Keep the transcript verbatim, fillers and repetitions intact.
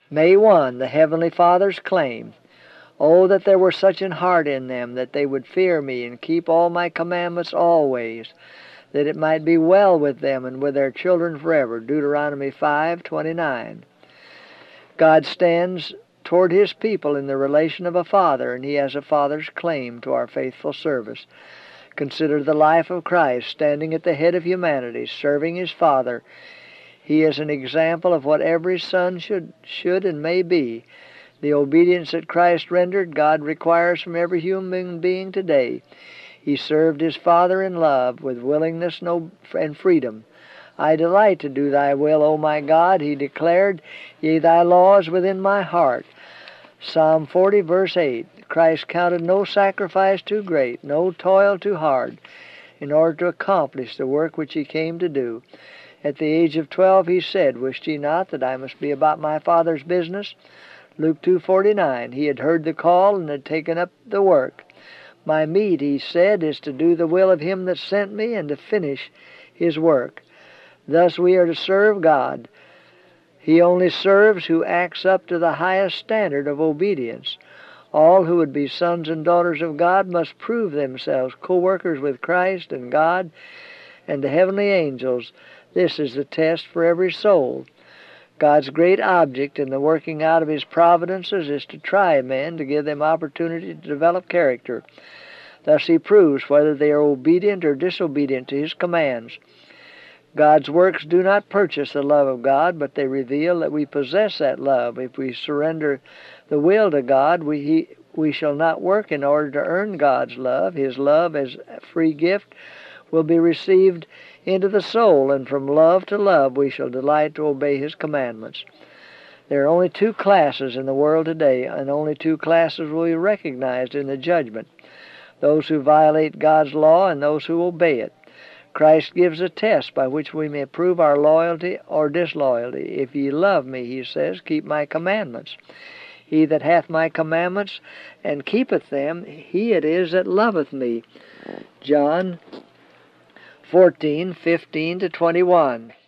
May one, the Heavenly Father's claim. Oh, that there were such an heart in them, that they would fear me and keep all my commandments always, that it might be well with them and with their children forever. Deuteronomy five twenty-nine. God stands toward His people in the relation of a father, and He has a father's claim to our faithful service. Consider the life of Christ, standing at the head of humanity, serving His Father. He is an example of what every son should, should and may be. The obedience that Christ rendered, God requires from every human being today. He served His Father in love, with willingness and freedom. I delight to do Thy will, O my God, He declared, yea, Thy law is within my heart. Psalm forty, verse eight. Christ counted no sacrifice too great, no toil too hard, in order to accomplish the work which He came to do. At the age of twelve He said, Wist ye not that I must be about my Father's business? Luke two forty-nine. He had heard the call and had taken up the work. My meat, He said, is to do the will of Him that sent me and to finish His work. Thus we are to serve God. He only serves who acts up to the highest standard of obedience. All who would be sons and daughters of God must prove themselves co-workers with Christ and God and the heavenly angels. This is the test for every soul. God's great object in the working out of His providences is to try men, to give them opportunity to develop character. Thus He proves whether they are obedient or disobedient to His commands. God's works do not purchase the love of God, but they reveal that we possess that love. If we surrender the will to God, we, he, we shall not work in order to earn God's love. His love as a free gift will be received into the soul, and from love to love we shall delight to obey His commandments. There are only two classes in the world today, and only two classes will be recognized in the judgment: those who violate God's law and those who obey it. Christ gives a test by which we may prove our loyalty or disloyalty. If ye love me, He says, keep my commandments. He that hath my commandments and keepeth them, he it is that loveth me. John fourteen fifteen to twenty-one.